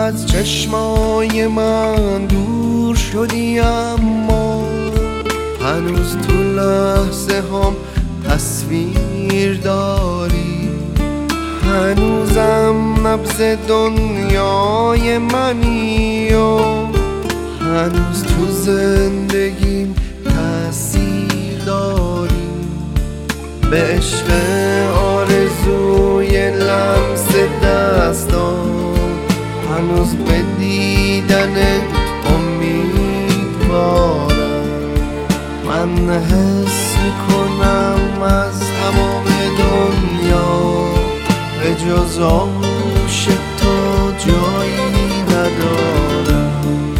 از چشمای من دور شدی، اما هنوز تو لحظه هم تصویر داری. هنوزم نبض دنیای منی و هنوز تو زندگیم تأثیر داری. به عشق آرزوی لمس دستان هنوز به دیدنت امیدوارم. من حس میکنم از تمام دنیا به جز آغوش تو جایی ندارم.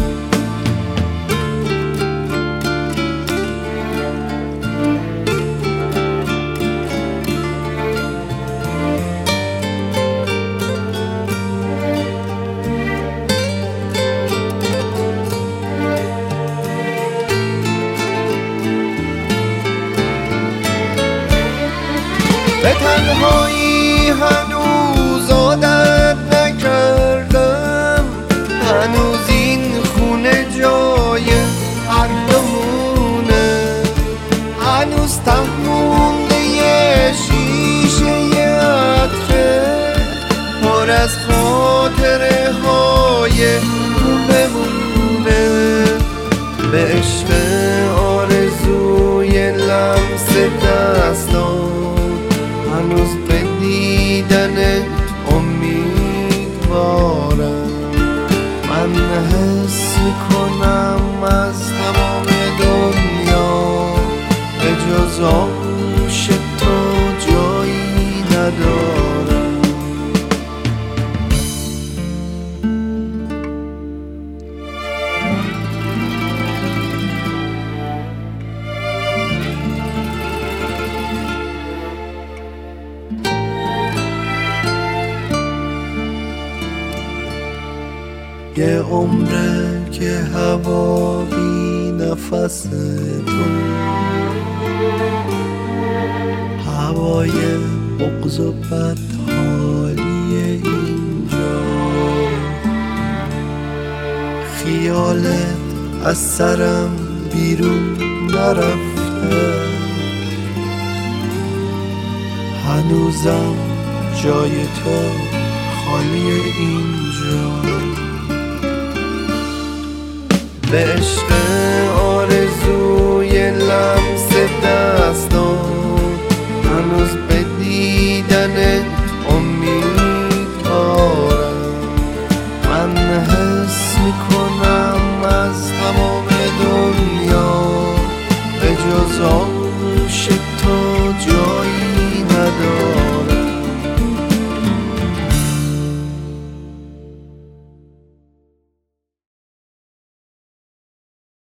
به تنهایی هنوز عادت نکردم، هنوز این خونه جای حرفمونه، هنوز ته مونده یه شیشه عطره پر از خاطره های بمونه. به عشق آرزوی لمس دستان هنوز به دیدنت امیدوارم. من حس میکنم از تمام دنیا به جز آغوش تو جایی ندارم. یه عمره که هوا بی نفس تو، هوای بغض و بدحالی اینجا، خیالت از سرم بیرون نرفته، هنوزم جای تو خالی اینجا. به عشق آرزوی لمس دستان هنوز به دیدنت امیدوارم. من حس میکنم از تمام دنیا به جز